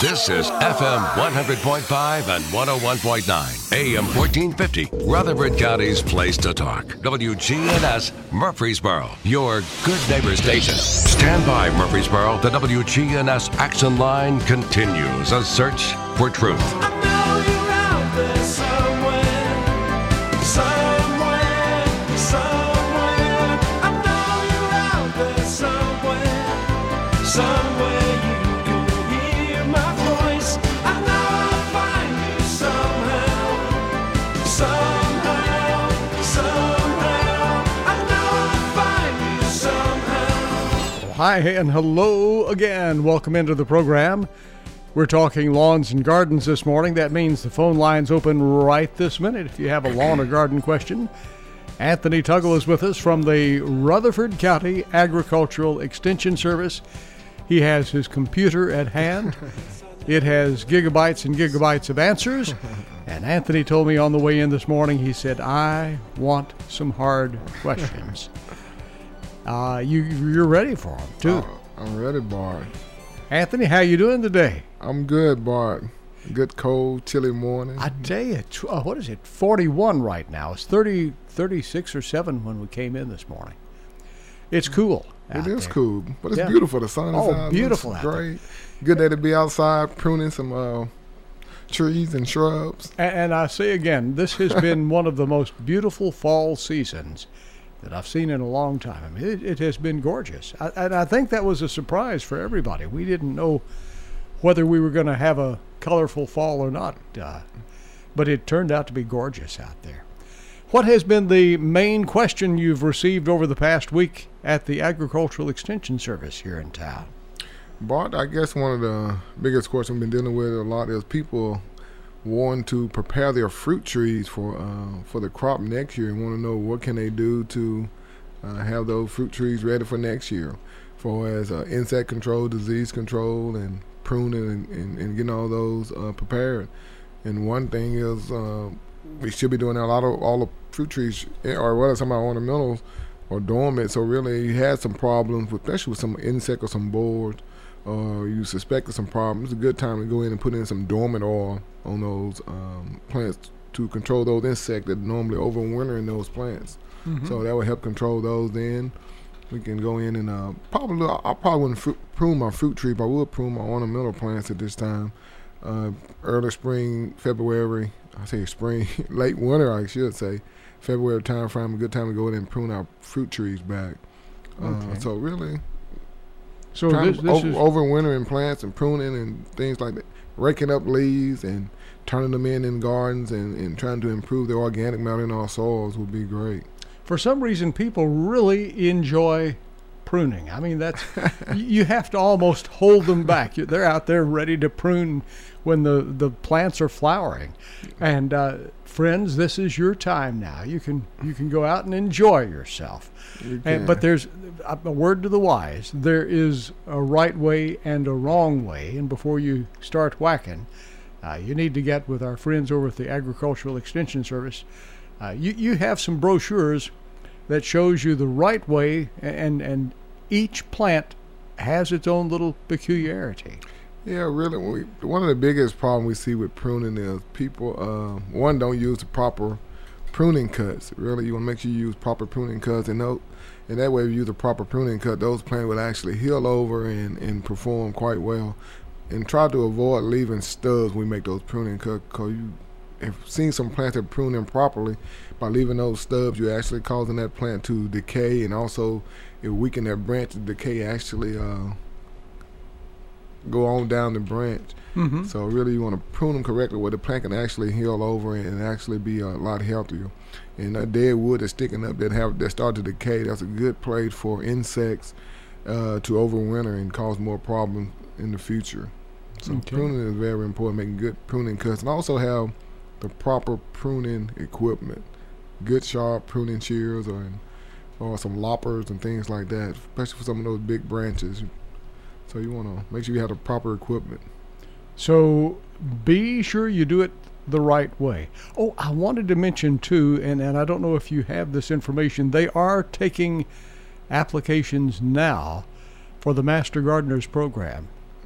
This is FM 100.5 and 101.9, AM 1450, Rutherford County's place to talk. WGNS Murfreesboro, your good neighbor station. Stand by, Murfreesboro. The WGNS Action Line continues a search for truth. I know you're out there somewhere. I know you're out there somewhere you can hear my voice. I know I'll find you somehow. I know I'll find you somehow. Hi and hello again. Welcome into the program. We're talking lawns and gardens this morning. That means the phone line's open right this minute if you have a lawn or garden question. Anthony Tuggle is with us from the Rutherford County Agricultural Extension Service. He has his computer at hand. It has gigabytes and gigabytes of answers. And Anthony told me on the way in this morning, he said, I want some hard questions. You're ready for them, too. I'm ready, Bart. Anthony, how you doing today? I'm good, Bart. Good, cold, chilly morning. I tell you, what is it, 41 right now. It's 36 or 7 when we came in this morning. It's cool out It is there. cool, but it's Yeah. beautiful. The sun is Oh, out. beautiful It's out great. Good day to be outside pruning some trees and shrubs. And I say again, this has been one of the most beautiful fall seasons that I've seen in a long time. I mean, it has been gorgeous. And I think that was a surprise for everybody. We didn't know whether we were going to have a colorful fall or not, but it turned out to be gorgeous out there. What has been the main question you've received over the past week at the Agricultural Extension Service here in town? Bart, I guess one of the biggest questions we've been dealing with a lot is people want to prepare their fruit trees for the crop next year and want to know what can they do to have those fruit trees ready for next year, for as insect control, disease control, and pruning and getting all those prepared. And one thing is we should be doing a lot of all the fruit trees, or whether some of our ornamentals are dormant. So really, you had some problems, especially with some insect or some boars, or you suspected some problems. It's a good time to go in and put in some dormant oil on those plants to control those insects that normally overwinter in those plants. Mm-hmm. So that would help control those. Then we can go in and I probably wouldn't prune my fruit tree, but I would prune my ornamental plants at this time. Early spring, February, I say spring, late winter, I should say. February time frame, a good time to go in and prune our fruit trees back. Okay. So really, So trying this to is overwintering plants and pruning and things like that, raking up leaves and turning them in gardens and trying to improve the organic matter in our soils would be great. for some reason, people really enjoy pruning. I mean, that's you have to almost hold them back. They're out there ready to prune when the plants are flowering. And friends, this is your time now. You can go out and enjoy yourself. But there's a word to the wise. There is a right way and a wrong way. And before you start whacking, you need to get with our friends over at the Agricultural Extension Service. You have some brochures that shows you the right way, and each plant has its own little peculiarity. Yeah, really. One of the biggest problems we see with pruning is people, one, don't use the proper pruning cuts. Really, you want to make sure you use proper pruning cuts, and that way, if you use a proper pruning cut, those plants will actually heal over and perform quite well. And try to avoid leaving stubs when we make those pruning cuts, because you have seen some plants that prune improperly. By leaving those stubs, you're actually causing that plant to decay, and also it weaken that branch. The decay actually go on down the branch. Mm-hmm. So really, you want to prune them correctly where the plant can actually heal over and actually be a lot healthier. And that dead wood that's sticking up that start to decay, that's a good place for insects to overwinter and cause more problems in the future. So pruning is very important, making good pruning cuts, and also have the proper pruning equipment, good sharp pruning shears or some loppers and things like that, especially for some of those big branches. So you want to make sure you have the proper equipment. So be sure you do it the right way. Oh, I wanted to mention too, and I don't know if you have this information, they are taking applications now for the Master Gardeners program.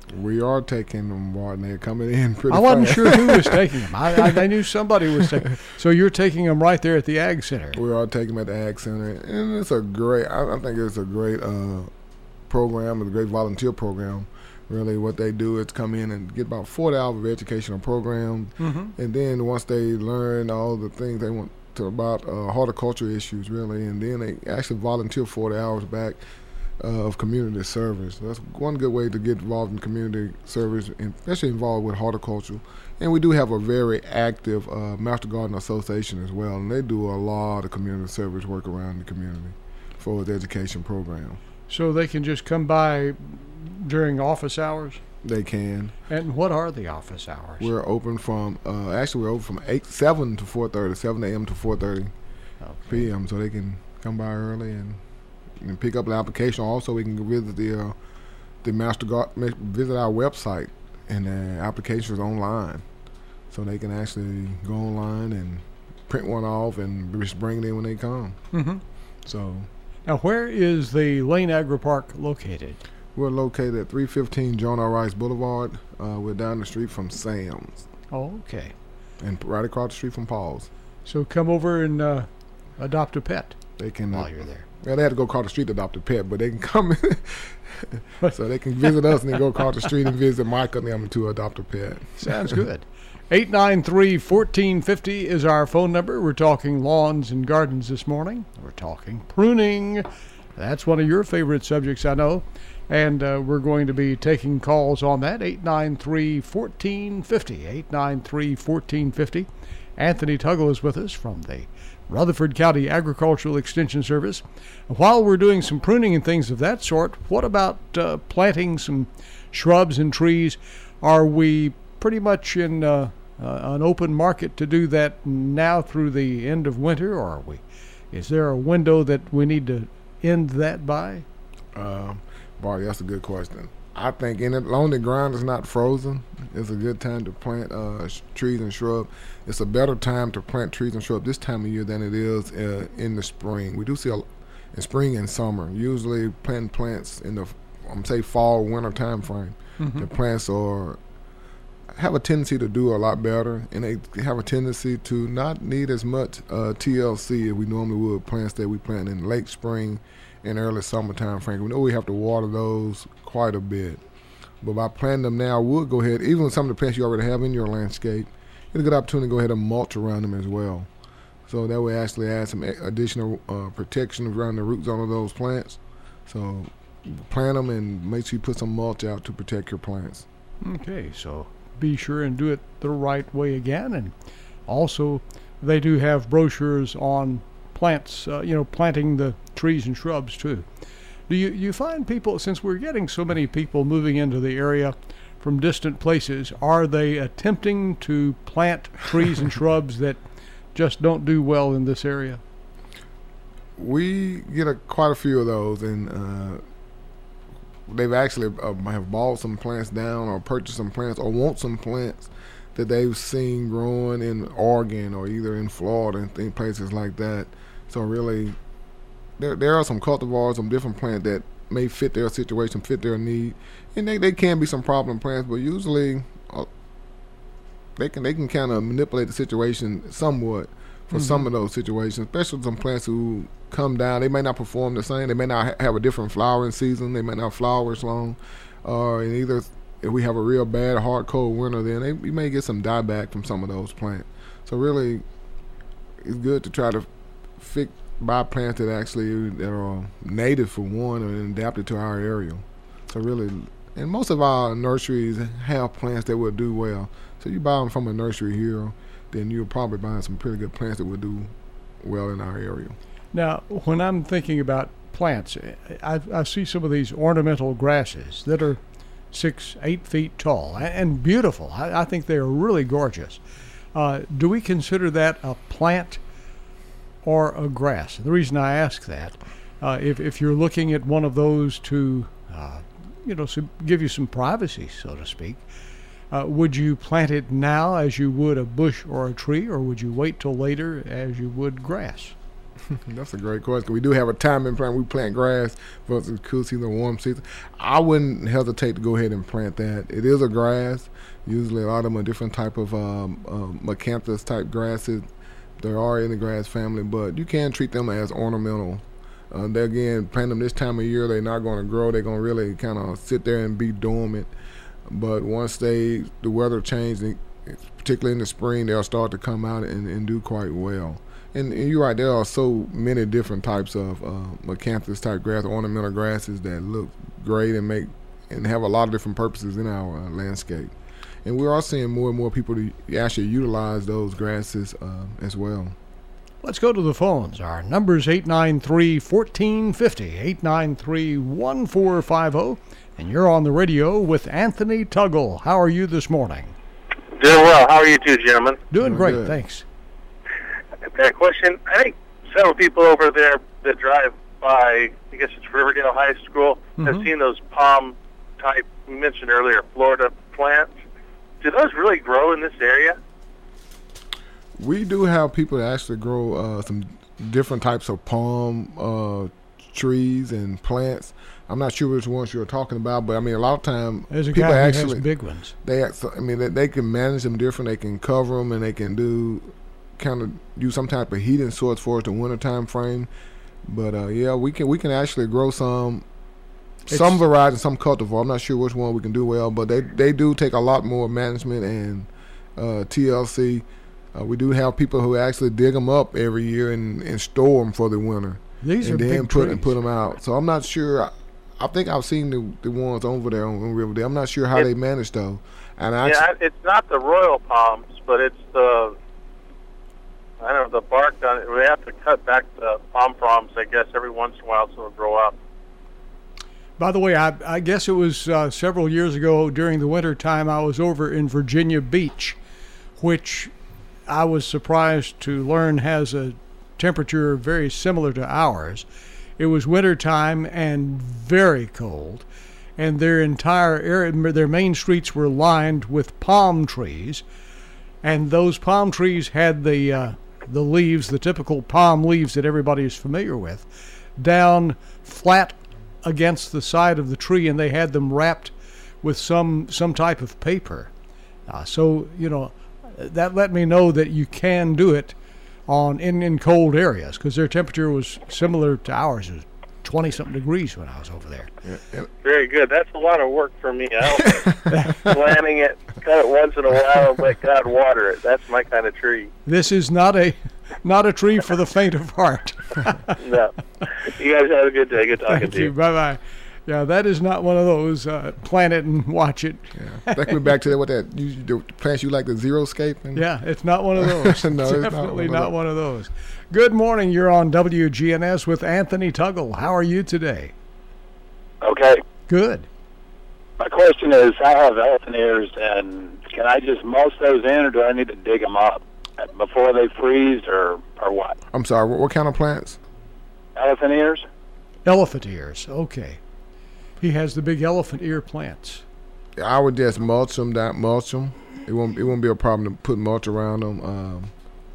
We are taking them, Martin. They're coming in pretty I wasn't fast. sure who was taking them. I knew somebody was taking them. So you're taking them right there at the Ag Center. We are taking them at the Ag Center, and it's a great. I think it's a great program. It's a great volunteer program. Really, what they do is come in and get about 40 hours of educational program, and then once they learn all the things they want to about horticulture issues, really, and then they actually volunteer 40 hours back of community service. That's one good way to get involved in community service, and especially involved with horticulture. And we do have a very active Master Garden Association as well, and they do a lot of community service work around the community for the education program. So they can just come by during office hours? They can. And what are the office hours? We're open from we're open from 7 to 4:30, 7 a.m. to 4:30 p.m. So they can come by early and pick up the application. Also, we can visit the Master Garden, visit our website, and the application is online, so they can actually go online and print one off and just bring it in when they come. So now, where is the Lane Agri Park located? we're located at 315 John R. Rice Boulevard. We're down the street from Sam's, Oh, okay. and right across the street from Paul's. So come over and adopt a pet They can. while you're there. Well, they had to go across the street to adopt a pet, but they can come so they can visit us and then go across the street and visit Michael and them to adopt a pet. Sounds good. 893-1450 is our phone number. We're talking lawns and gardens this morning. We're talking pruning. That's one of your favorite subjects, I know. And we're going to be taking calls on that. 893-1450. 893-1450. Anthony Tuggle is with us from the Rutherford County Agricultural Extension Service. While we're doing some pruning and things of that sort, what about planting some shrubs and trees? Are we pretty much in an open market to do that now through the end of winter, or is there a window that we need to end that by? Barry, that's a good question. I think as long as the ground is not frozen, it's a good time to plant trees and shrubs. It's a better time to plant trees and shrubs this time of year than it is in the spring. We do see in spring and summer. Usually planting plants in the fall, winter time frame. The plants have a tendency to do a lot better, and they have a tendency to not need as much TLC as we normally would plants that we plant in late spring and early summertime frame. We know we have to water those quite a bit, but by planting them now, we'll go ahead, even with some of the plants you already have in your landscape, it's a good opportunity to go ahead and mulch around them as well. So that way actually add some additional protection around the root zone of those plants. So plant them and make sure you put some mulch out to protect your plants. Okay, so be sure and do it the right way again. And also, they do have brochures on plants, planting the trees and shrubs too. Do you find people, since we're getting so many people moving into the area from distant places, are they attempting to plant trees and shrubs that just don't do well in this area? We get quite a few of those, and they've actually have bought some plants down or purchased some plants or want some plants that they've seen growing in Oregon or either in Florida and places like that. So really, there are some cultivars, some different plants that may fit their situation, fit their need, and they can be some problem plants, but usually they can kind of manipulate the situation somewhat for some of those situations, especially some plants who come down. They may not perform the same. They may not have a different flowering season. They may not flower as long. And either if we have a real bad, hard, cold winter, then we may get some dieback from some of those plants. So really, it's good to try to buy plants that are native for one and adapted to our area. So really, and most of our nurseries have plants that will do well. So you buy them from a nursery here, then you'll probably buy some pretty good plants that will do well in our area. Now, when I'm thinking about plants, I see some of these ornamental grasses that are 6-8 feet tall and beautiful. I think they are really gorgeous. Do we consider that a plant or a grass? The reason I ask that, if you're looking at one of those to, give you some privacy, so to speak, would you plant it now as you would a bush or a tree, or would you wait till later as you would grass? That's a great question. We do have a timing plan. We plant grass versus cool season, warm season. I wouldn't hesitate to go ahead and plant that. It is a grass. Usually a lot of them are different type of Macanthus type grasses. They are in the grass family, but you can treat them as ornamental. They again, plant them this time of year, they're not going to grow. They're going to really kind of sit there and be dormant. But once the weather changes, particularly in the spring, they'll start to come out and do quite well. And you're right, there are so many different types of Macanthus type grass, ornamental grasses that look great and have a lot of different purposes in our landscape. And we are seeing more and more people to actually utilize those grasses as well. Let's go to the phones. Our number is 893-1450, 893-1450, and you're on the radio with Anthony Tuggle. How are you this morning? Doing well. How are you two, gentlemen? Doing great, good. thanks. I've got a question. I think several people over there that drive by, I guess it's Riverdale High School, have seen those palm type, you mentioned earlier, Florida plants. Do those really grow in this area? We do have people that actually grow some different types of palm trees and plants. I'm not sure which ones you're talking about, but I mean, a lot of time There's a people guy who actually has big ones. they can manage them different. They can cover them and they can do some type of heating source for us the winter time frame. But yeah, we can actually grow some varieties, some cultivar. I'm not sure which one we can do well, but they do take a lot more management and TLC. We do have people who actually dig them up every year and store them for the winter. These and are then big put trees. them out. So I'm not sure. I think I've seen the ones over there on Riverdale. I'm not sure how they manage those. And It's not the royal palms, but it's the bark on it. We have to cut back the palm fronds, I guess, every once in a while so it'll grow up. By the way, I guess it was several years ago during the winter time I was over in Virginia Beach, which I was surprised to learn has a temperature very similar to ours. It was winter time and very cold, and their entire area, their main streets were lined with palm trees, and those palm trees had the leaves, the typical palm leaves that everybody is familiar with, down flat against the side of the tree, and they had them wrapped with some type of paper. So, you know, that let me know that you can do it in cold areas, because their temperature was similar to ours. It was 20-something degrees when I was over there. Very good. That's a lot of work for me. Planting it, cut it once in a while, and let God water it. That's my kind of tree. This is not a tree for the faint of heart. No. You guys have a good day. Good talking Thank to you. Bye-bye. Yeah, that is not one of those plant it and watch it. Yeah. That could be back to the plants you like, the Xeriscape. Yeah, it's not one of those. No, it's Definitely not one of those. Good morning. You're on WGNS with Anthony Tuggle. How are you today? Okay. Good. My question is, I have elephant ears, and can I just mulch those in, or do I need to dig them up before they freeze, or what? I'm sorry, what kind of plants? Elephant ears? Elephant ears. Okay. He has the big elephant ear plants. I would just mulch them. It won't be a problem to put mulch around them.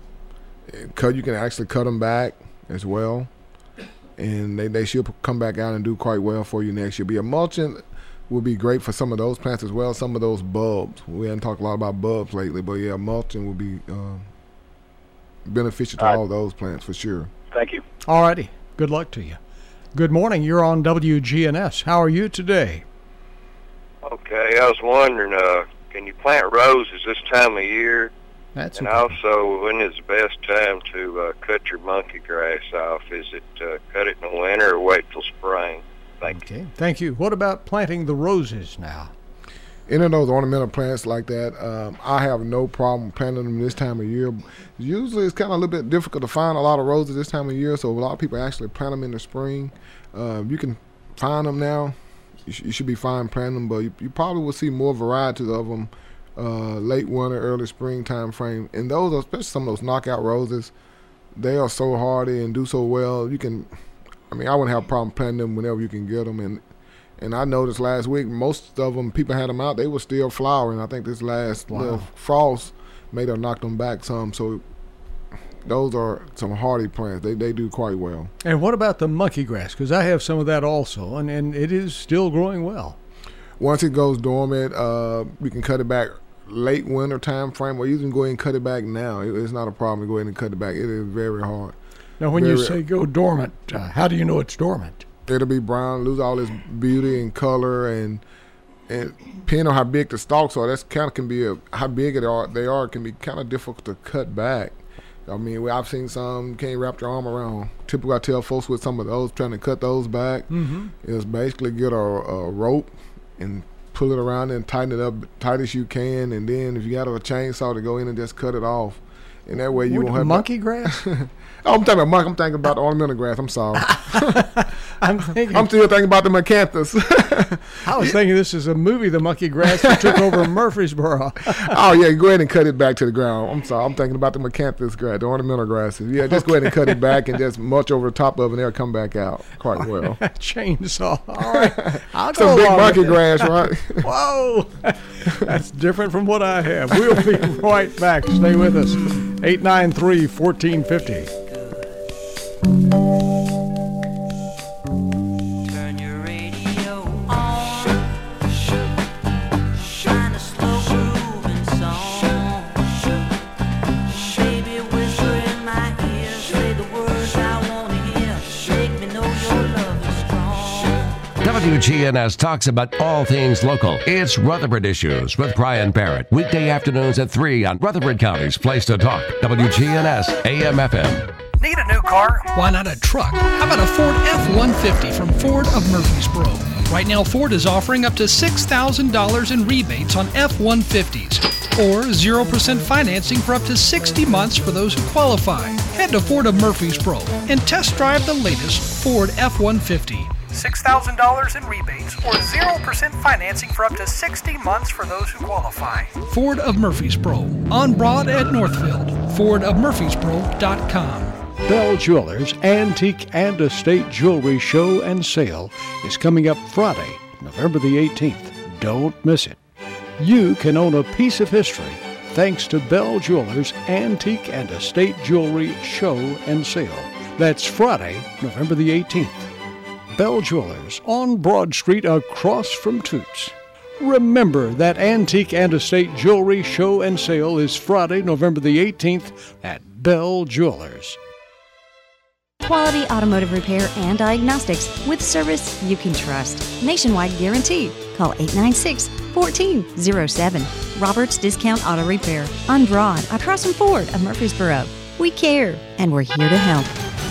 You can actually cut them back as well, and they should come back out and do quite well for you next year. But mulching will be great for some of those plants as well. Some of those bulbs. We haven't talked a lot about bulbs lately, but yeah, mulching will be beneficial to all those plants for sure. Thank you. All righty. Good luck to you. Good morning. You're on WGNS. How are you today? Okay, I was wondering, can you plant roses this time of year? That's And okay. also, when is the best time to cut your monkey grass off? Is it cut it in the winter or wait till spring? Thank you. Okay. Thank you. What about planting the roses now? Any of those ornamental plants like that, I have no problem planting them this time of year. Usually it's kind of a little bit difficult to find a lot of roses this time of year, so a lot of people actually plant them in the spring. You can find them now. You should be fine planting them, but you probably will see more varieties of them late winter, early spring time frame. And those, especially some of those knockout roses, they are so hardy and do so well. I wouldn't have a problem planting them whenever you can get them. And I noticed last week, most of them, people had them out, they were still flowering. I think this last little frost may have knocked them back some. So those are some hardy plants. They do quite well. And what about the monkey grass? Because I have some of that also, and it is still growing well. Once it goes dormant, we can cut it back late winter time frame, or you can go ahead and cut it back now. It's not a problem to go ahead and cut it back. It is very hard. Now, when you say go dormant, how do you know it's dormant? It'll be brown, lose all its beauty and color, and depending on how big the stalks are, that's kind of can be how big they are can be kind of difficult to cut back. I mean, I've seen some can't wrap your arm around. Typically, I tell folks with some of those trying to cut those back is basically get a rope and pull it around and tighten it up tight as you can, and then if you got a chainsaw to go in and just cut it off, and that way you won't have monkey grass. Oh, I'm talking about monkey. I'm thinking about the ornamental grass. I'm sorry. I'm still thinking about the Macanthus. I was thinking this is a movie, the monkey grass that took over Murfreesboro. Oh yeah, go ahead and cut it back to the ground. I'm sorry. I'm thinking about the Macanthus grass, the ornamental grasses. Yeah, just go ahead and cut it back and just mulch over the top of it, and they'll come back out quite well. Chainsaw. All right. I'll Some go big along monkey with it. grass, right? Whoa. That's different from what I have. We'll be right back. Stay with us. 893-1450. Turn your radio on. Shine a slow grooving song. Baby, whisper in my ear. Say the words I want to hear. Make me know your love is strong. WGNS talks about all things local. It's Rutherford Issues with Brian Barrett. Weekday afternoons at 3 on Rutherford County's Place to Talk. WGNS AM/FM. Need a new car? Why not a truck? How about a Ford F-150 from Ford of Murfreesboro? Right now, Ford is offering up to $6,000 in rebates on F-150s or 0% financing for up to 60 months for those who qualify. Head to Ford of Murfreesboro and test drive the latest Ford F-150. $6,000 in rebates or 0% financing for up to 60 months for those who qualify. Ford of Murfreesboro, on Broad at Northfield. FordofMurfreesboro.com. Bell Jewelers Antique and Estate Jewelry Show and Sale is coming up Friday, November the 18th. Don't miss it. You can own a piece of history thanks to Bell Jewelers Antique and Estate Jewelry Show and Sale. That's Friday, November the 18th. Bell Jewelers on Broad Street across from Toots. Remember that Antique and Estate Jewelry Show and Sale is Friday, November the 18th at Bell Jewelers. Quality automotive repair and diagnostics with service you can trust. Nationwide guarantee. Call 896-1407. Roberts Discount Auto Repair. On Broad, across from Ford of Murfreesboro. We care, and we're here to help.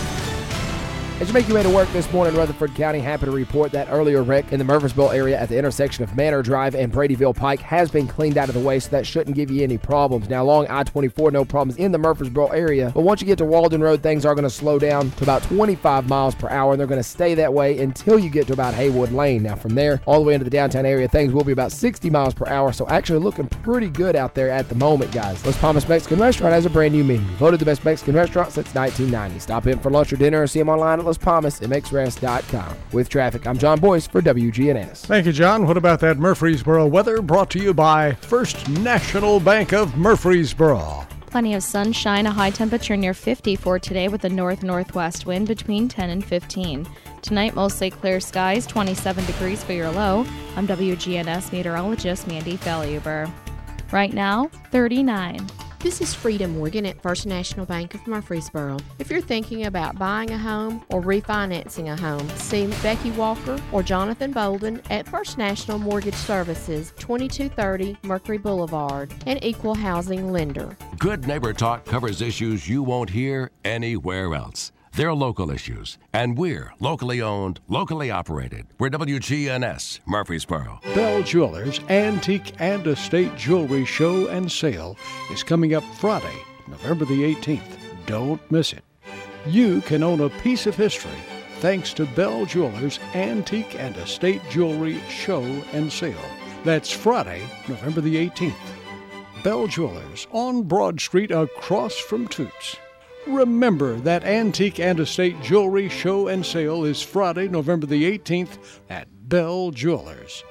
As you make your way to work this morning, Rutherford County, happy to report that earlier wreck in the Murfreesboro area at the intersection of Manor Drive and Bradyville Pike has been cleaned out of the way, so that shouldn't give you any problems. Now, along I-24, no problems in the Murfreesboro area, but once you get to Walden Road, things are going to slow down to about 25 miles per hour, and they're going to stay that way until you get to about Haywood Lane. Now, from there, all the way into the downtown area, things will be about 60 miles per hour, so actually looking pretty good out there at the moment, guys. Los Palmas Mexican Restaurant has a brand new menu, voted the best Mexican restaurant since 1990. Stop in for lunch or dinner or see them online at Los Palmas and MixRestaurant.com. With traffic, I'm John Boyce for WGNS. Thank you, John. What about that Murfreesboro weather? Brought to you by First National Bank of Murfreesboro. Plenty of sunshine, a high temperature near 50 for today with a north-northwest wind between 10 and 15. Tonight, mostly clear skies, 27 degrees for your low. I'm WGNS meteorologist Mandy Faluber. Right now, 39. This is Frida Morgan at First National Bank of Murfreesboro. If you're thinking about buying a home or refinancing a home, see Becky Walker or Jonathan Bolden at First National Mortgage Services, 2230 Mercury Boulevard, an equal housing lender. Good Neighbor Talk covers issues you won't hear anywhere else. They're local issues, and we're locally owned, locally operated. We're WGNS Murfreesboro. Bell Jewelers Antique and Estate Jewelry Show and Sale is coming up Friday, November the 18th. Don't miss it. You can own a piece of history thanks to Bell Jewelers Antique and Estate Jewelry Show and Sale. That's Friday, November the 18th. Bell Jewelers on Broad Street across from Toots. Remember that Antique and Estate Jewelry Show and Sale is Friday, November the 18th at Bell Jewelers.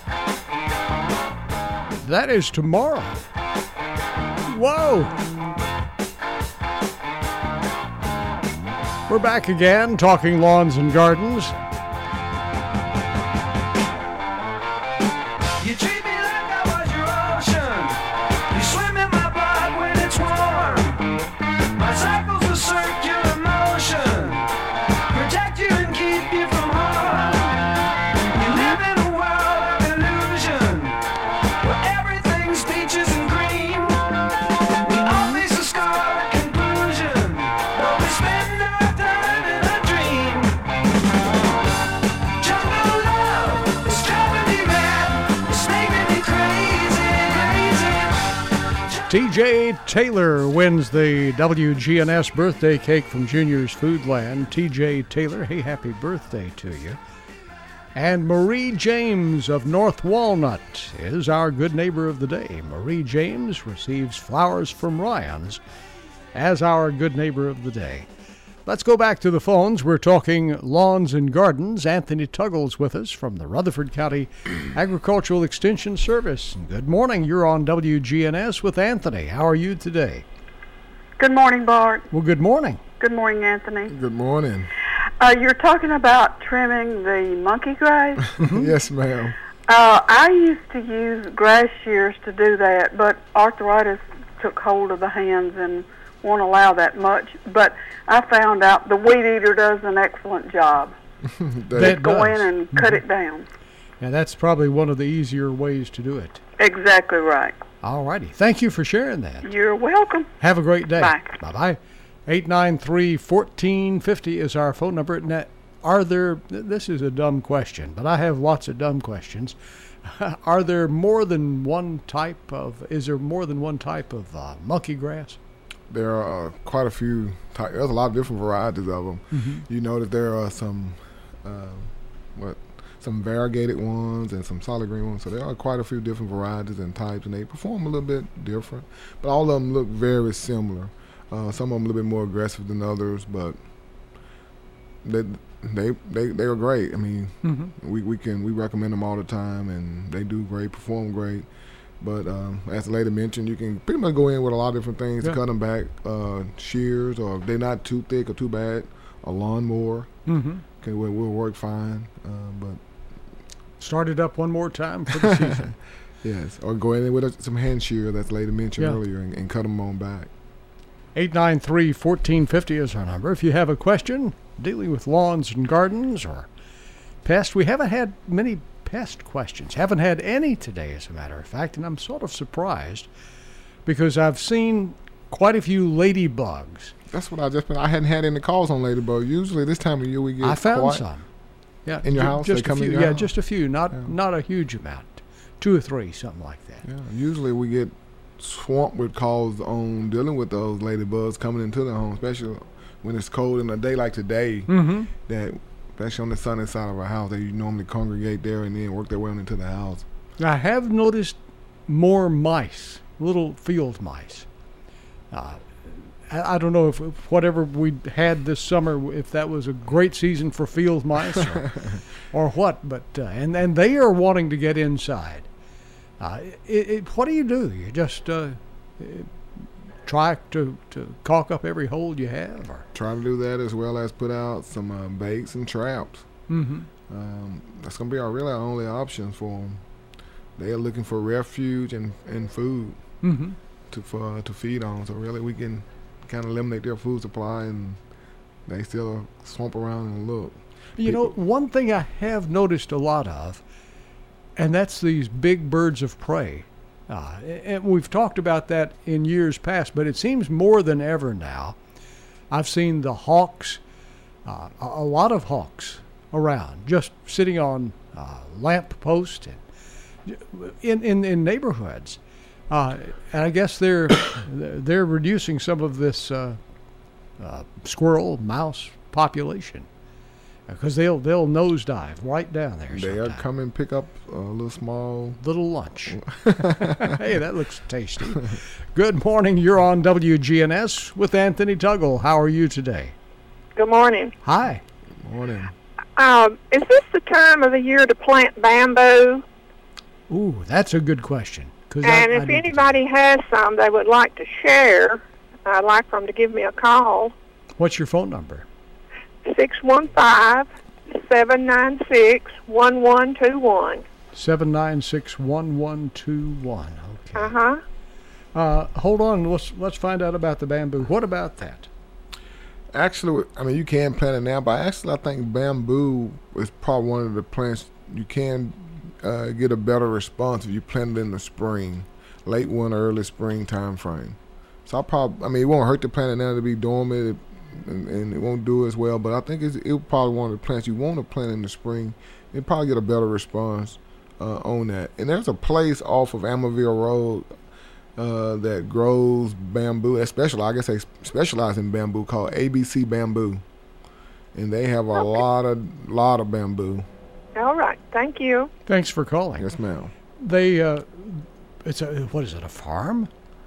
That is tomorrow. Whoa! We're back again, talking lawns and gardens. You treat me like I was your ocean. You swim in my blood when it's warm. My cycle's a circular motion. Protect you and keep you from harm. You live in a world of illusion, where everything's peaches and cream. We all face a scarlet conclusion, but we spend our time in a dream. Jungle love is driving me mad. It's making me crazy, crazy. TJ Taylor wins the WGNS birthday cake from Junior's Foodland. TJ Taylor, hey, happy birthday to you. And Marie James of North Walnut is our good neighbor of the day. Marie James receives flowers from Ryan's as our good neighbor of the day. Let's go back to the phones. We're talking lawns and gardens. Anthony Tuggle's with us from the Rutherford County Agricultural Extension Service. Good morning. You're on WGNS with Anthony. How are you today? Good morning, Bart. Well, good morning. Good morning, Anthony. Good morning. You're talking about trimming the monkey grass. Yes, ma'am. I used to use grass shears to do that, but arthritis took hold of the hands and won't allow that much. But I found out the weed eater does an excellent job. That Go does. in and cut it down. Yeah, that's probably one of the easier ways to do it. Exactly right. All righty. Thank you for sharing that. You're welcome. Have a great day. Bye. Bye-bye. 893-1450 is our phone number. Now, this is a dumb question, but I have lots of dumb questions. Is there more than one type of monkey grass? There are quite a few types. There's a lot of different varieties of them. Mm-hmm. You know that there are some variegated ones and some solid green ones. So there are quite a few different varieties and types, and they perform a little bit different. But all of them look very similar. Some of them a little bit more aggressive than others, but they are great. I mean, we recommend them all the time, and they do great, perform great. But as the lady mentioned, you can pretty much go in with a lot of different things to cut them back. Shears, or if they're not too thick or too bad, a lawnmower will work fine. But start it up one more time for the season. Yes, or go in with some hand shear that's lady mentioned earlier and cut them on back. 893-1450 is our number. If you have a question dealing with lawns and gardens or pests, we haven't had many pest questions. Haven't had any today, as a matter of fact, and I'm sort of surprised because I've seen quite a few ladybugs. That's what I hadn't had any calls on ladybug. Usually this time of year we get I found some. Yeah, in your house? Just they come a few. in your house? Just a few. Not a huge amount. 2 or 3, something like that. Yeah. Usually we get swamped with calls on dealing with those ladybugs coming into the home, especially when it's cold in a day like today. That especially on the sunny side of our house, they normally congregate there and then work their way on into the house. I have noticed more mice, little field mice. I don't know if whatever we had this summer, if that was a great season for field mice or what, but and they are wanting to get inside. What do? You just try to caulk up every hole you have? Or? Try to do that, as well as put out some baits and traps. That's going to be our only options for them. They are looking for refuge and food to feed on. So really we can kind of eliminate their food supply, and they still swamp around and look. You know, one thing I have noticed a lot of, and that's these big birds of prey. And we've talked about that in years past, but it seems more than ever now. I've seen the hawks, a lot of hawks around, just sitting on lamp posts and in neighborhoods. And I guess they're reducing some of this squirrel, mouse population. Because they'll nosedive right down there. They are coming pick up a little lunch. Hey, that looks tasty. Good morning. You're on WGNS with Anthony Tuggle. How are you today? Good morning. Hi. Good morning. Is this the time of the year to plant bamboo? Ooh, that's a good question. And if anybody has some they would like to share, I'd like for them to give me a call. What's your phone number? 615-796-1121. 796-1121. Okay. Uh-huh. Hold on. Let's find out about the bamboo. What about that? Actually, I mean, you can plant it now, but actually I think bamboo is probably one of the plants you can get a better response if you plant it in the spring, late winter, early spring time frame. So it won't hurt to plant it now to be dormant, and it won't do as well, but I think it's probably one of the plants you want to plant in the spring. You'll probably get a better response on that. And there's a place off of Amerville Road that grows bamboo, especially, I guess they specialize in bamboo, called ABC Bamboo. And they have a lot of bamboo. All right. Thank you. Thanks for calling. Yes, ma'am. They, it's what is it, a farm?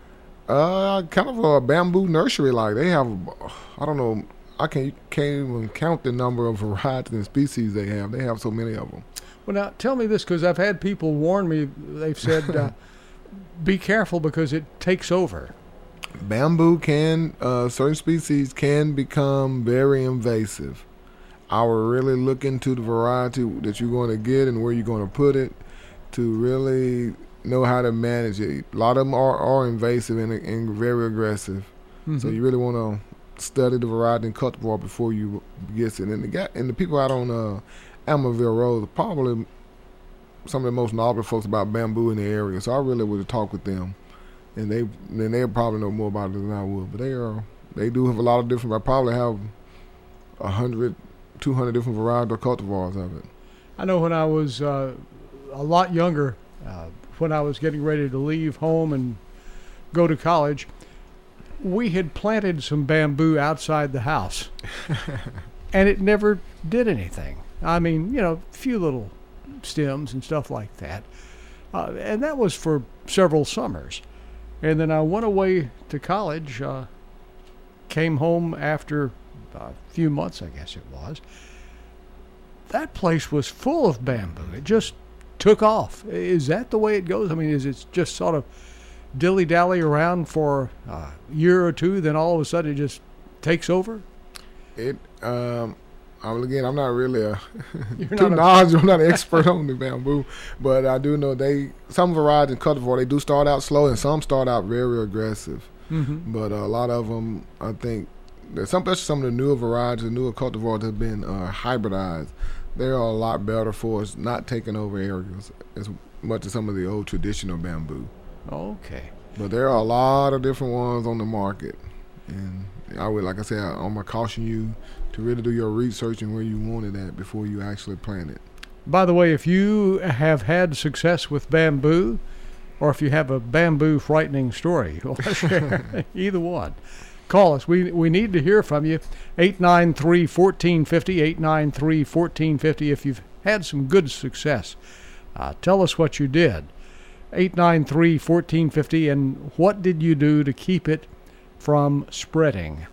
Kind of a bamboo nursery. Like they have, I don't know, I can't even count the number of varieties and species they have. They have so many of them. Well, now tell me this, because I've had people warn me. They've said, be careful because it takes over. Bamboo can, certain species can become very invasive. I will really look into the variety that you're going to get and where you're going to put it to really know how to manage it. A lot of them are invasive and very aggressive. Mm-hmm. So you really want to study the variety and cultivar before you get it. And the people out on Amerville Road are probably some of the most knowledgeable folks about bamboo in the area. So I really would talk with them, and they probably know more about it than I would. But they do have a lot of different. I probably have 100, 200 different varieties or cultivars of it. I know when I was a lot younger, when I was getting ready to leave home and go to college, we had planted some bamboo outside the house, and it never did anything. I mean, a few little stems and stuff like that. And that was for several summers. And then I went away to college, came home after a few months, I guess it was. That place was full of bamboo. It just took off. Is that the way it goes? I mean, is it just sort of dilly-dally around for a year or two, then all of a sudden it just takes over? Again, I'm not really too knowledgeable. I'm not an expert on the bamboo, but I do know some varieties in cultivar, they do start out slow and some start out very aggressive. Mm-hmm. But a lot of them, I think, especially some of the newer varieties, the newer cultivars that have been hybridized, they're a lot better for us, not taking over areas as much as some of the old traditional bamboo. Okay. But there are a lot of different ones on the market, and I would, like I said, I'm gonna caution you to really do your research and where you want it at before you actually plant it. By the way, if you have had success with bamboo, or if you have a bamboo frightening story, share either one. Call us. We need to hear from you. 893-1450, 893-1450. If you've had some good success, tell us what you did. 893-1450, and what did you do to keep it from spreading,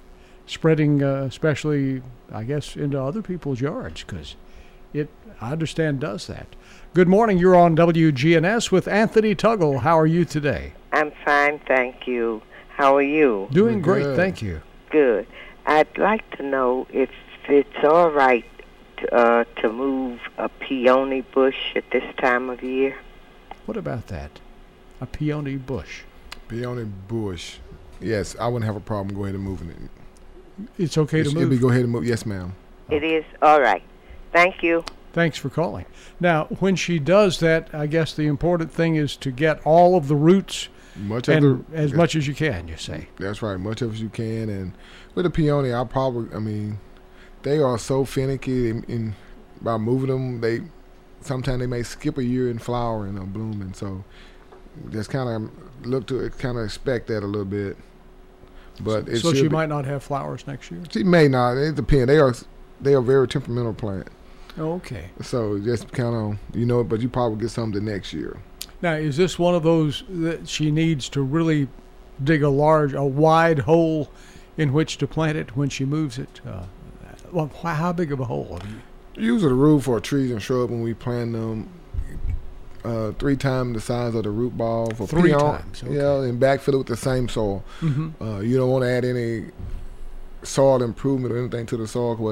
especially, I guess, into other people's yards, because it, I understand, does that. Good morning. You're on WGNS with Anthony Tuggle. How are you today? I'm fine, thank you. How are you? Doing great, thank you. Good. I'd like to know if it's all right to move a peony bush at this time of year. What about that? A peony bush? Peony bush. Yes, I wouldn't have a problem going ahead and moving it. It's okay to move? It'd be go ahead and move. Yes, ma'am. It is? All right. Thank you. Thanks for calling. Now, when she does that, I guess the important thing is to get all of the roots much as you can, you say. That's right, much as you can. And with the peony, they are so finicky in by moving them. Sometimes they may skip a year in flowering or blooming. So just kind of expect that a little bit. But so she might not have flowers next year? She may not. It depends. They are a very temperamental plant. Okay. So just kind of, but you probably get some the next year. Now, is this one of those that she needs to really dig a wide hole in which to plant it when she moves it? How big of a hole? Usually the roof for trees and shrubs when we plant them 3 times the size of the root ball. For 3 times, okay. Yeah, and backfill it with the same soil. Mm-hmm. You don't want to add any soil improvement or anything to the soil because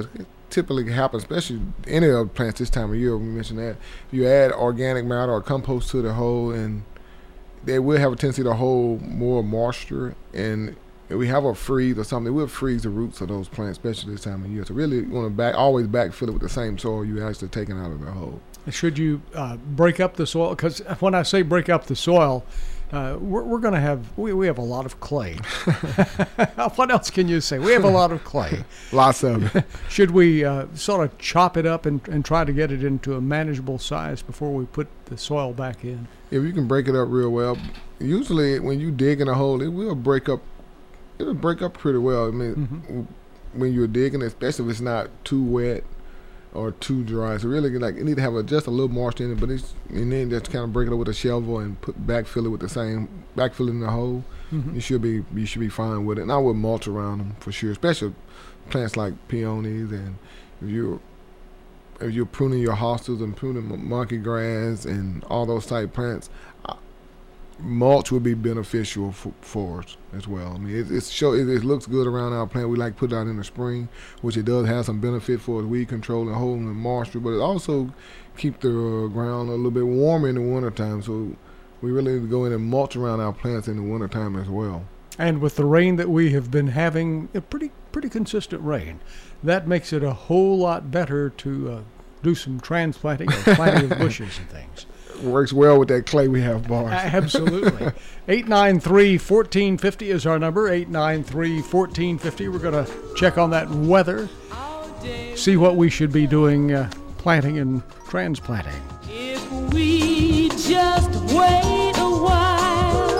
typically happens, especially any of the plants this time of year. We mentioned that if you add organic matter or compost to the hole, and they will have a tendency to hold more moisture. And if we have a freeze or something, it will freeze the roots of those plants, especially this time of year. So really, you want to always backfill it with the same soil you actually taken out of the hole. Should you break up the soil? Because when I say break up the soil, we're going to have we have a lot of clay. What else can you say? We have a lot of clay. Lots of it. Should we sort of chop it up and try to get it into a manageable size before we put the soil back in? If you can break it up real well, usually when you dig in a hole, it will break up. It'll break up pretty well. I mean, when you're digging, especially if it's not too wet or too dry. So really, like, you need to have just a little moisture in it, and then just kind of break it up with a shovel and backfill it with the same backfill in the hole. You should be fine with it. And I would mulch around them for sure, especially plants like peonies, and if you're pruning your hostas and pruning monkey grass and all those type plants, mulch would be beneficial for us as well. I mean, it looks good around our plant. We like to put it out in the spring, which it does have some benefit for weed control and holding the moisture, but it also keep the ground a little bit warmer in the wintertime. So we really need to go in and mulch around our plants in the wintertime as well. And with the rain that we have been having, a pretty consistent rain, that makes it a whole lot better to do some transplanting or planting of bushes and things. Works well with that clay we have, Bars. Absolutely. 893-1450 is our number, 893-1450. We're going to check on that weather, see what we should be doing planting and transplanting. If we just wait a while,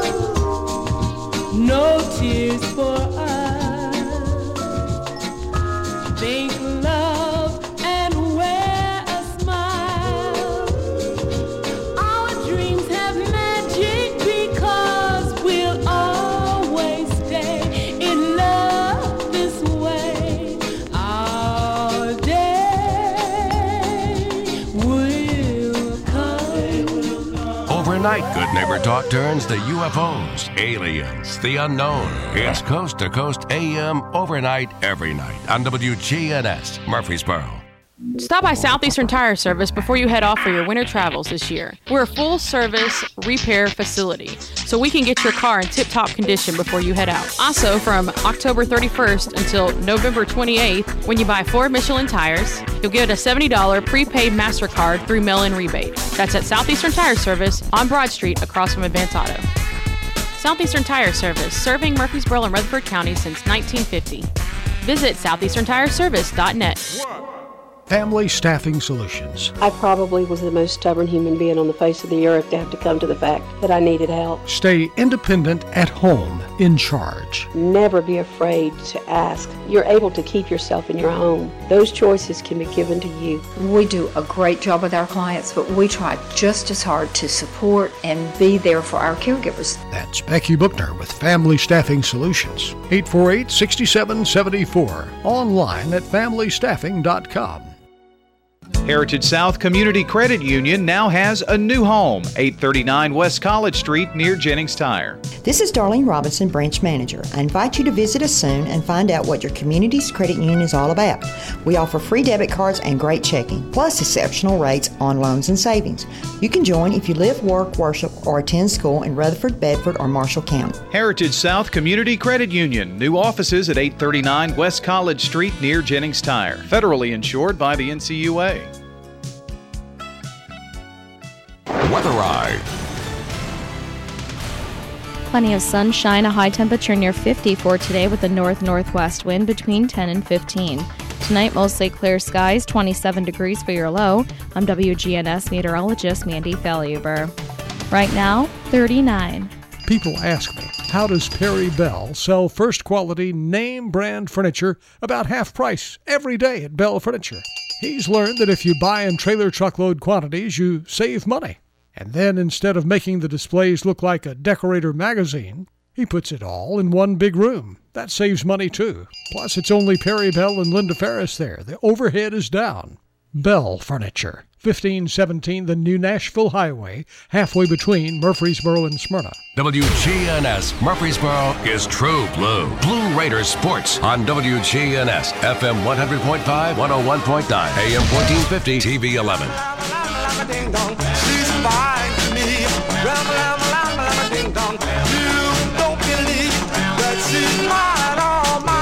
no tears for us. Think love and wear a smile. Our dreams have magic because we'll always stay in love this way. Our day will come. Overnight, Good Neighbor Talk turns to UFOs, aliens, the unknown. It's Coast to Coast AM overnight every night on WGNS Murfreesboro. Stop by Southeastern Tire Service before you head off for your winter travels this year. We're a full-service repair facility, so we can get your car in tip-top condition before you head out. Also, from October 31st until November 28th, when you buy 4 Michelin tires, you'll get a $70 prepaid MasterCard through mail-in rebate. That's at Southeastern Tire Service on Broad Street across from Advance Auto. Southeastern Tire Service, serving Murfreesboro and Rutherford County since 1950. Visit southeasterntireservice.net. Family Staffing Solutions. I probably was the most stubborn human being on the face of the earth to have to come to the fact that I needed help. Stay independent at home, in charge. Never be afraid to ask. You're able to keep yourself in your home. Those choices can be given to you. We do a great job with our clients, but we try just as hard to support and be there for our caregivers. That's Becky Bookner with Family Staffing Solutions. 848-6774. Online at familystaffing.com. Heritage South Community Credit Union now has a new home, 839 West College Street near Jennings Tire. This is Darlene Robinson, branch manager. I invite you to visit us soon and find out what your community's credit union is all about. We offer free debit cards and great checking, plus exceptional rates on loans and savings. You can join if you live, work, worship, or attend school in Rutherford, Bedford, or Marshall County. Heritage South Community Credit Union. New offices at 839 West College Street near Jennings Tire. Federally insured by the NCUA. Weather Ride. Plenty of sunshine, a high temperature near 50 for today with a north-northwest wind between 10 and 15. Tonight, mostly clear skies, 27 degrees for your low. I'm WGNS meteorologist Mandy Faluber. Right now, 39. People ask me, how does Perry Bell sell first-quality, name-brand furniture about half price every day at Bell Furniture? He's learned that if you buy in trailer truckload quantities, you save money. And then instead of making the displays look like a Decorator magazine, he puts it all in one big room. That saves money too. Plus, it's only Perry Bell and Linda Ferris there. The overhead is down. Bell Furniture, 1517 the New Nashville Highway, halfway between Murfreesboro and Smyrna. WGNS Murfreesboro is True Blue. Blue Raiders Sports on WGNS FM 100.5, 101.9, AM 1450, TV 11. She's fine to me. Ding dong. You don't believe that she's mine, all mine.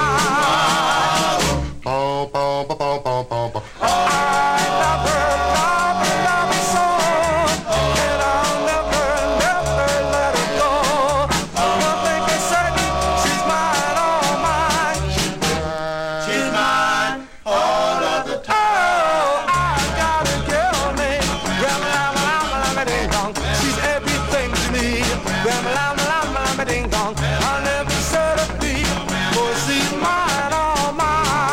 I love her so, and I'll never let her go. One thing is certain, she's mine, all mine. She's mine all of the time. Oh, I got a girl named Ding dong. She's everything to me. Ding dong. I'll never set her free, for she's mine, all mine.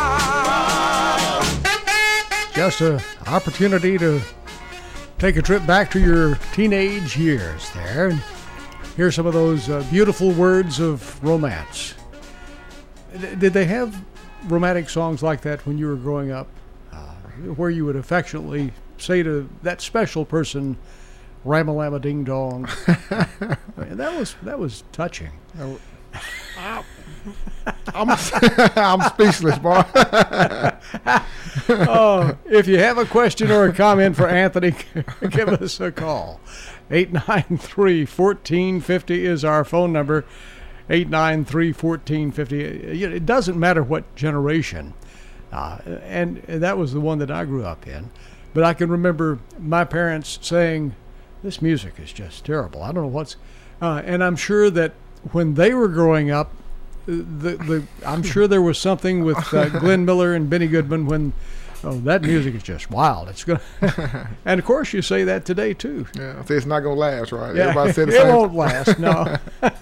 Just an opportunity to take a trip back to your teenage years there and hear some of those beautiful words of romance. Did they have romantic songs like that when you were growing up, where you would affectionately say to that special person, "Ram-a-lam-a ding dong"? that was touching. I'm speechless, boy. If you have a question or a comment for Anthony, give us a call. 893-1450 is our phone number. 893-1450. It doesn't matter what generation. And that was the one that I grew up in. But I can remember my parents saying, "This music is just terrible. I don't know what's..." and I'm sure that when they were growing up, I'm sure there was something with Glenn Miller and Benny Goodman when, that music is just wild. It's gonna, and of course you say that today too. Yeah, it's not gonna last, right? Yeah, Everybody said the it same. won't last. No.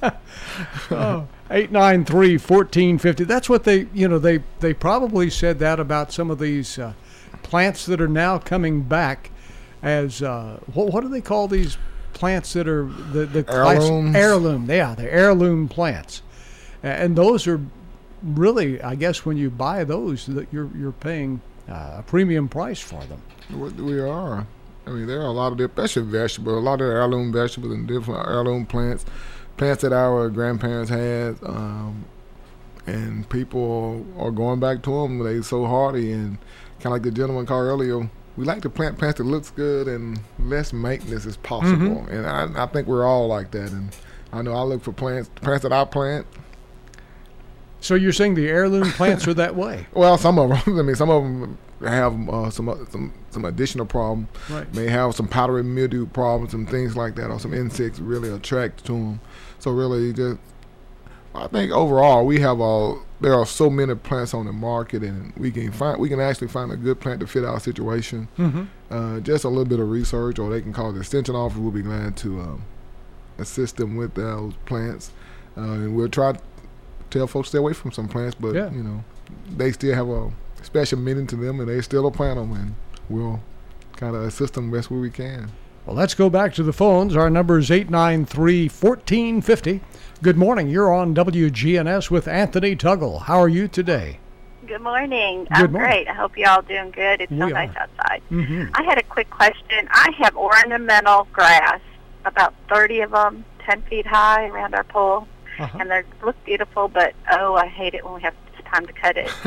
893-1450. That's what they probably said that about some of these plants that are now coming back as what do they call these plants that are the heirlooms? Heirloom? Yeah, they're heirloom plants, and those are really, I guess, when you buy those, that you're paying a premium price for them. We are. I mean, there are a lot of especially vegetables, a lot of heirloom vegetables and different heirloom plants that our grandparents had, and people are going back to them. They're so hardy, and kind of like the gentleman called earlier, we like to plant plants that looks good and less maintenance as possible. And I think we're all like that. And I know I look for plants that I plant. So you're saying the heirloom plants are that way? Well, some of them. I mean, some of them have some additional problem. Right. May have some powdery mildew problems and things like that, or some insects really attract to them. So really, I think overall there are so many plants on the market, and we can actually find a good plant to fit our situation. Just a little bit of research, or they can call the extension office. We'll be glad to assist them with those plants, and we'll try to tell folks to stay away from some plants, but they still have a special meaning to them, and they still plant them, and we'll kind of assist them best way we can. Well, let's go back to the phones. Our number is 893-1450. Good morning. You're on WGNS with Anthony Tuggle. How are you today? Good morning. Good I'm morning. great. I hope you're all doing good. It's so We nice are. outside. Mm-hmm. I had a quick question. I have ornamental grass, about 30 of them, 10 feet high around our pool. And they look beautiful, but, I hate it when we have time to cut it.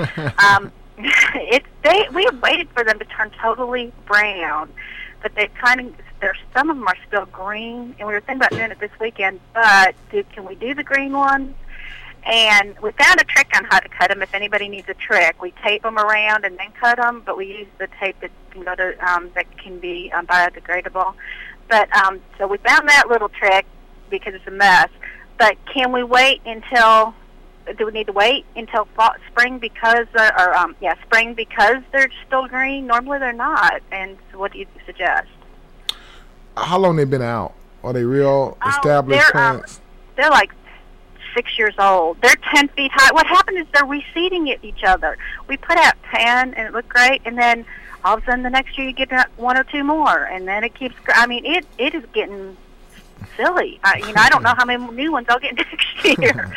We have waited for them to turn totally brown, but some of them are still green, and we were thinking about doing it this weekend, but can we do the green ones? And we found a trick on how to cut them if anybody needs a trick. We tape them around and then cut them, but we use the tape that can go to, that can be biodegradable. But so we found that little trick because it's a mess. But can we wait until? Do we need to wait until spring because spring because they're still green? Normally they're not. And so what do you suggest? How long they been out? Are they real established plants? They're like 6 years old. They're 10 feet high. What happened is they're reseeding each other. We put out 10 and it looked great, and then all of a sudden the next year you get one or two more, and then it keeps. I mean, it is getting silly. I don't know how many new ones I'll get next year.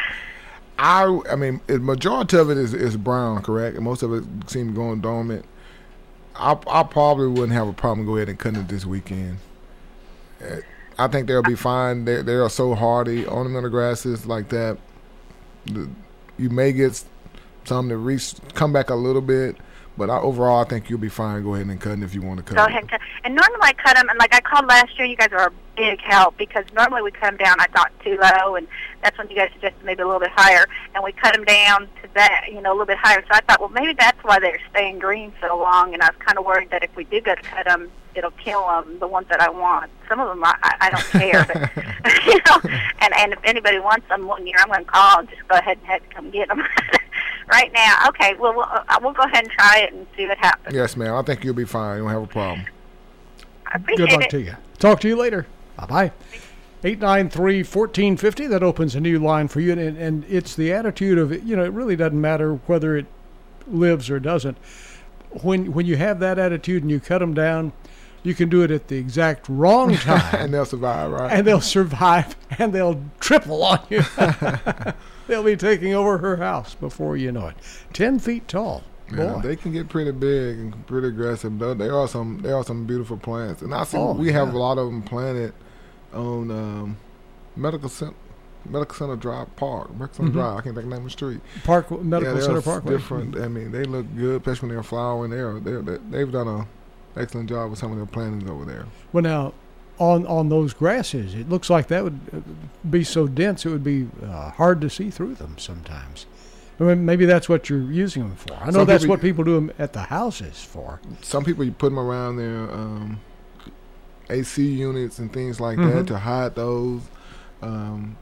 I mean, the majority of it is brown, correct? And most of it seems going dormant. I probably wouldn't have a problem go ahead and cutting it this weekend. I think they'll be fine. They are so hardy. Ornamental grasses like that, you may get some that come back a little bit, but overall, I think you'll be fine. Go ahead and cut it if you want to cut Go it. ahead and cut. And normally I cut them, and like I called last year, you guys are a big help because normally we cut them down, I thought, too low, and that's when you guys suggested maybe a little bit higher, and we cut them down to that, a little bit higher. So I thought, well, maybe that's why they're staying green so long, and I was kind of worried that if we do go to cut them, it'll kill them, the ones that I want. Some of them I don't care, but, and if anybody wants them one year, I'm going to call and just go ahead and come get them. Right now, okay, well, we'll go ahead and try it and see what happens. Yes, ma'am. I think you'll be fine. You don't have a problem. I appreciate Good luck it. to you. Talk to you later. Bye-bye. 893-1450, that opens a new line for you, and it's the attitude of, it really doesn't matter whether it lives or doesn't. When you have that attitude and you cut them down, you can do it at the exact wrong time. And they'll survive, right? And they'll survive, and they'll triple on you. They'll be taking over her house before you know it. 10 feet tall. Yeah, Boy. they can get pretty big and pretty aggressive. Though there are some beautiful plants, and I see we have a lot of them planted on Medical Center Drive Park. Medical Center Drive. I can't think of the name of the street. Medical Center Parkway. Different. I mean, they look good, especially when they're flowering. They've done an excellent job with some of their plantings over there. Well, now, on those grasses, it looks like that would be so dense it would be hard to see through them sometimes. I mean, maybe that's what you're using them for. I know that's what people do them at the houses for. Some people, you put them around their AC units and things like that to hide those, and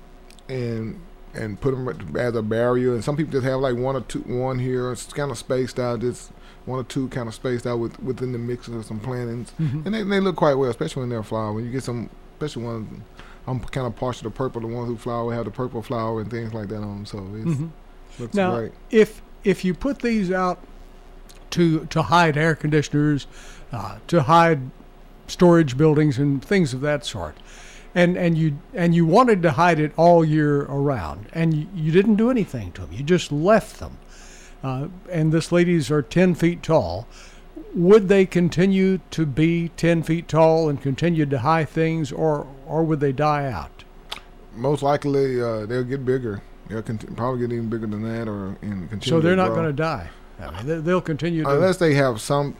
put them as a barrier. And some people just have like one here, it's kind of spaced out, just one or two kind of spaced out within the mixes of some plantings, and they look quite well, especially when they're flowering. You get some, especially ones. I'm kind of partial to purple. The ones who flower have the purple flower and things like that on them, so it's looks now, great. If you put these out to hide air conditioners, to hide storage buildings and things of that sort, and you wanted to hide it all year around, and you didn't do anything to them, you just left them, and this ladies are 10 feet tall, would they continue to be 10 feet tall and continue to hide things, or would they die out? Most likely they'll get bigger. They'll probably get even bigger than that, and continue. So they're not going to die. I mean, they'll continue to, unless they have some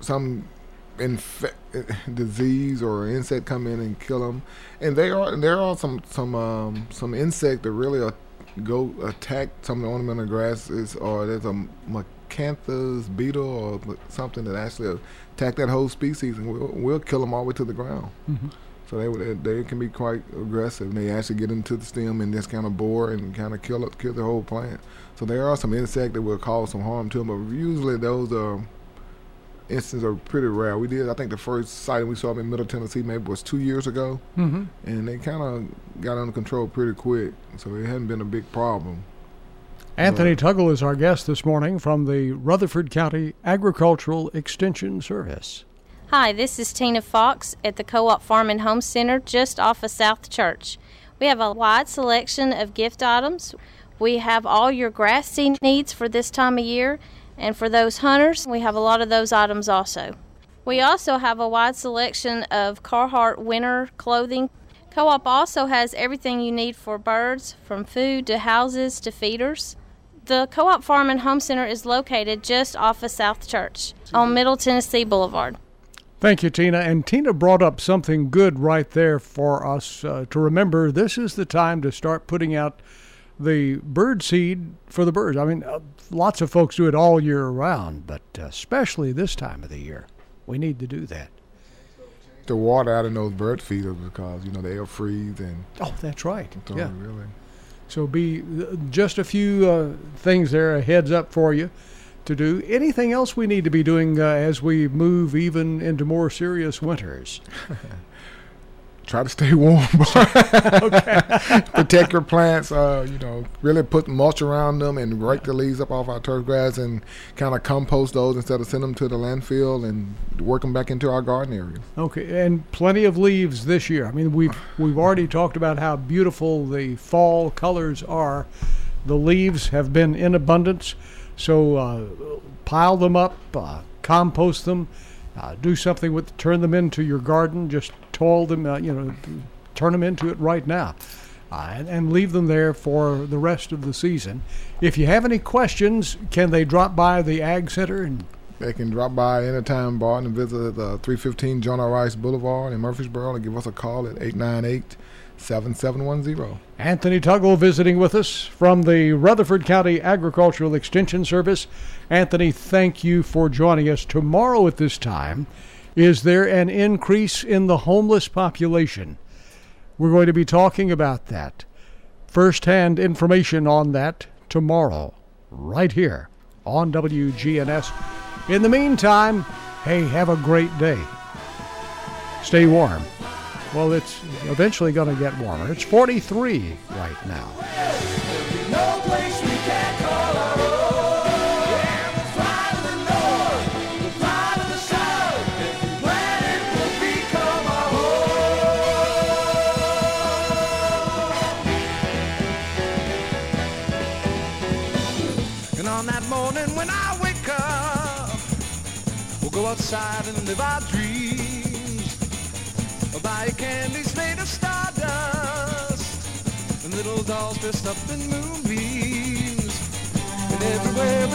disease or insect come in and kill them. And there are some insect that really go attack some of the ornamental grasses, or there's a Macantha's beetle or something that actually attack that whole species, and we'll kill them all the way to the ground. So they can be quite aggressive. They actually get into the stem and just kind of bore and kind of kill the whole plant. So there are some insects that will cause some harm to them, but usually those instances are pretty rare. I think the first sighting we saw in Middle Tennessee maybe was 2 years ago, and they kind of got under control pretty quick, so it hadn't been a big problem. Anthony Tuggle is our guest this morning from the Rutherford County Agricultural Extension Service. Hi, this is Tina Fox at the Co-op Farm and Home Center just off of South Church. We have a wide selection of gift items. We have all your grass seed needs for this time of year, and for those hunters, we have a lot of those items also. We also have a wide selection of Carhartt winter clothing. Co-op also has everything you need for birds, from food to houses to feeders. The Co-op Farm and Home Center is located just off of South Church on Middle Tennessee Boulevard. Thank you, Tina. And Tina brought up something good right there for us to remember. This is the time to start putting out the bird seed for the birds. I mean, lots of folks do it all year round, but especially this time of the year, we need to do that. The water out in those bird feeders because, they'll freeze. Oh, that's right. Yeah. Really. So be just a few things there, a heads up for you to do. Anything else we need to be doing as we move even into more serious winters? Try to stay warm. Protect your plants. Really put mulch around them and rake the leaves up off our turf grass and kind of compost those instead of send them to the landfill and work them back into our garden area. Okay, and plenty of leaves this year. I mean, we've already talked about how beautiful the fall colors are. The leaves have been in abundance, so pile them up, compost them, do something with, turn them into your garden, just toil them, turn them into it right now. And leave them there for the rest of the season. If you have any questions, can they drop by the Ag Center? And they can drop by anytime, Barton, and visit 315 John R. Rice Boulevard in Murfreesboro, and give us a call at 898-7710. Anthony Tuggle visiting with us from the Rutherford County Agricultural Extension Service. Anthony, thank you for joining us. Tomorrow at this time, is there an increase in the homeless population? We're going to be talking about that. First-hand information on that tomorrow, right here on WGNS. In the meantime, hey, have a great day. Stay warm. Well, it's eventually going to get warmer. It's 43 right now. No place we can call our own. Yeah, we'll fly to the north, we'll fly to the south. Every planet will become our home. And on that morning when I wake up, we'll go outside and live our dreams. Buy candies made of stardust and little dolls dressed up in moonbeams. And everywhere